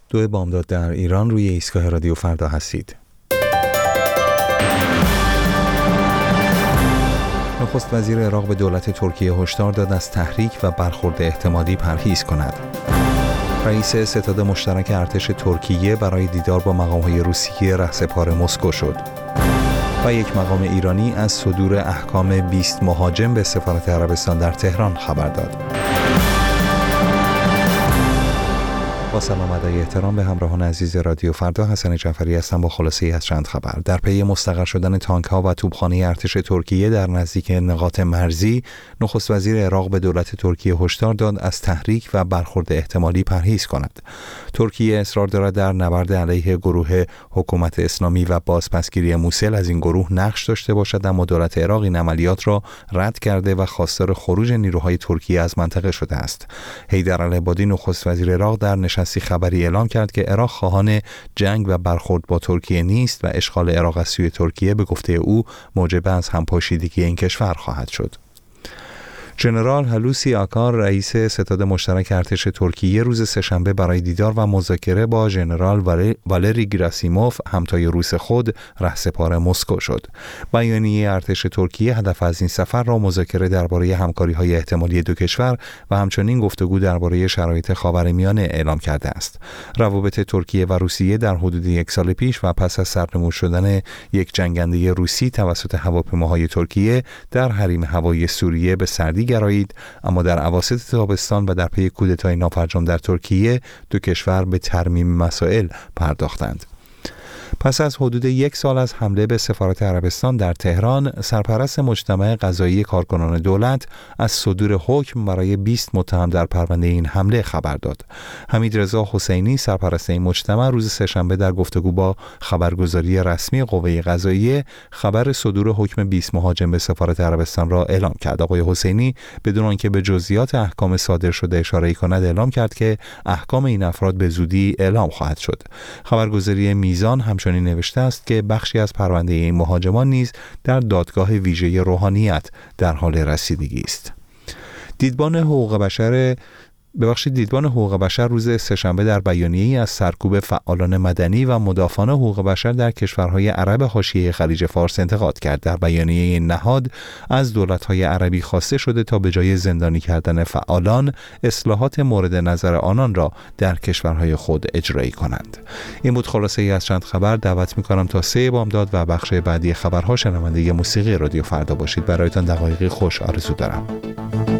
2 بامداد در ایران روی ایستگاه رادیو فردا هستید. نخست وزیر عراق به دولت ترکیه هشدار داد از تحریک و برخورد احتمالی پرهیز کند. رئیس ستاد مشترک ارتش ترکیه برای دیدار با مقام‌های روسیه رهسپار مسکو شد. و یک مقام ایرانی از صدور احکام 20 مهاجم به سفارت عربستان در تهران خبر داد. با سلام و احترام به همراهان عزیز رادیو فردا، حسن جعفری هستم با خلاصه‌ای از چند خبر. در پی مستقر شدن تانک‌ها و توپخانه ارتش ترکیه در نزدیک نقاط مرزی، نخست وزیر عراق به دولت ترکیه هشدار داد از تحریک و برخورد احتمالی پرهیز کند. ترکیه اصرار دارد در نبرد علیه گروه حکومت اسلامی و بازپسگیری موسل از این گروه نقش داشته باشد، اما دولت عراق این عملیات را رد کرده و خواستار خروج نیروهای ترکیه از منطقه شده است. حیدر العبادی نخست وزیر عراق در نشستی خبری اعلام کرد که عراق خواهان جنگ و برخورد با ترکیه نیست و اشغال عراق از سوی ترکیه به گفته او موجب از همپاشیدگی این کشور خواهد شد. ژنرال هلوسی آکار رئیس ستاد مشترک ارتش ترکیه روز سه‌شنبه برای دیدار و مذاکره با ژنرال والری گراسیموف همتای روس خود رهسپار مسکو شد. بیانیه ارتش ترکیه هدف از این سفر را مذاکره درباره همکاری‌های احتمالی دو کشور و همچنین گفتگو درباره شرایط خاورمیانه اعلام کرده است. روابط ترکیه و روسیه در حدود 1 سال پیش و پس از سرنگون شدن یک جنگنده روسی توسط هواپیماهای ترکیه در حریم هوایی سوریه به سردی گرایید، اما در اواسط تابستان و در پی کودتای نافرجام در ترکیه دو کشور به ترمیم مسائل پرداختند. پس از حدود 1 سال از حمله به سفارت عربستان در تهران، سرپرست مجتمع قضایی کارکنان دولت از صدور حکم برای 20 متهم در پرونده این حمله خبر داد. حمیدرضا حسینی سرپرست این مجتمع روز سه‌شنبه در گفتگو با خبرگزاری رسمی قوه قضاییه خبر صدور حکم 20 مهاجم به سفارت عربستان را اعلام کرد. آقای حسینی بدون آنکه به جزئیات احکام صادر شده اشاره کند اعلام کرد که احکام این افراد به زودی اعلام خواهد شد. خبرگزاری میزان همچنین نوشته است که بخشی از پرونده این مهاجمان نیز در دادگاه ویژه روحانیت در حال رسیدگی است. دیدبان حقوق بشر روز سه‌شنبه در بیانیه‌ای از سرکوب فعالان مدنی و مدافعان حقوق بشر در کشورهای عرب حاشیه خلیج فارس انتقاد کرد. در بیانیه نهاد از دولت‌های عربی خواسته شده تا به جای زندانی کردن فعالان، اصلاحات مورد نظر آنان را در کشورهای خود اجرایی کنند. این بود خلاصه‌ای از چند خبر. دعوت می‌کنم تا 3 بامداد و بخش بعدی خبرها شنونده موسیقی رادیو فردا باشید. برایتان دقایقی خوش آرزو دارم.